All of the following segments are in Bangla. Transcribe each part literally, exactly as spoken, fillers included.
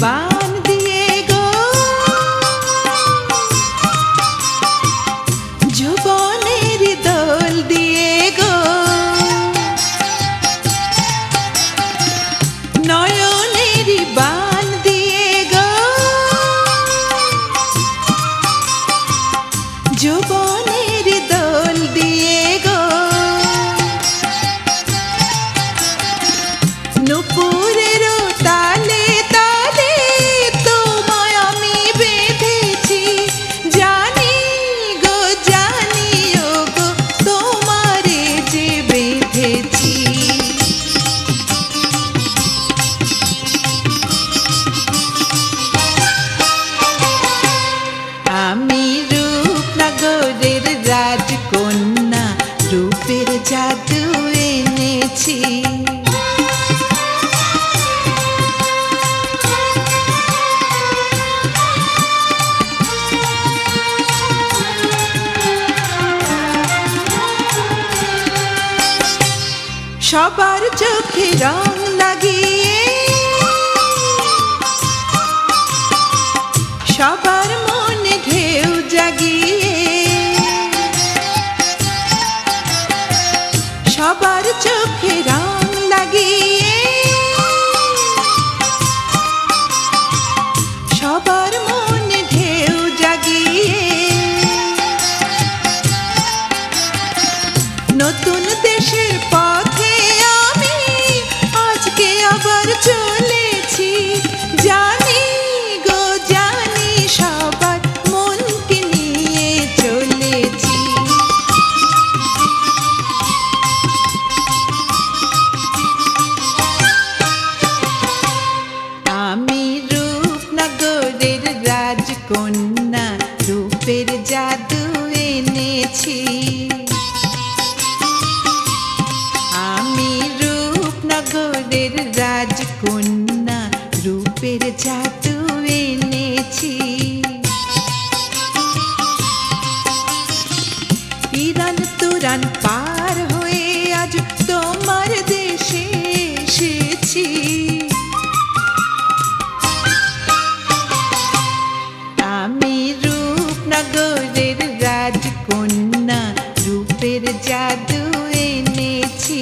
বান দিয়ে গো যৌবনের দোল দিয়ে গো নয়নের বান দিয়ে গো যৌবনের দোল দিয়ে গো নুপুরের তালে তালে তোমায় আমি বেঁধেছি জানি গো জানি ও গো তোমারে যে বেঁধেছি আমি রূপনগরের রাজকন্যা রূপের জাদু এনেছি সবার চোখে রং লাগিয়ে সবার মনে ঢেউ জাগিয়ে সবার চোখে রং লাগিয়ে সবার মনে ঢেউ জাগিয়ে নতুন দেশের পথে আমি আজকে আবার চলেছি জানি গো জানি সবার মনকে নিয়ে চলেছি আমি রূপনগরের রাজকন্যা রূপের জাদু এনেছি আমি রূপনগরের রাজকন্যা রূপের জাদু এনেছি ইরান তুরান পার হয়ে আজ তোমার দেশে এসেছি আমি রূপনগরের রাজকন্যা রূপের জাদু এনেছি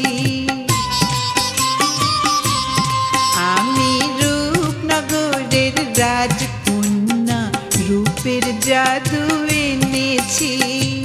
আমি রূপনগরের রাজকন্যা রূপের জাদু এনেছি।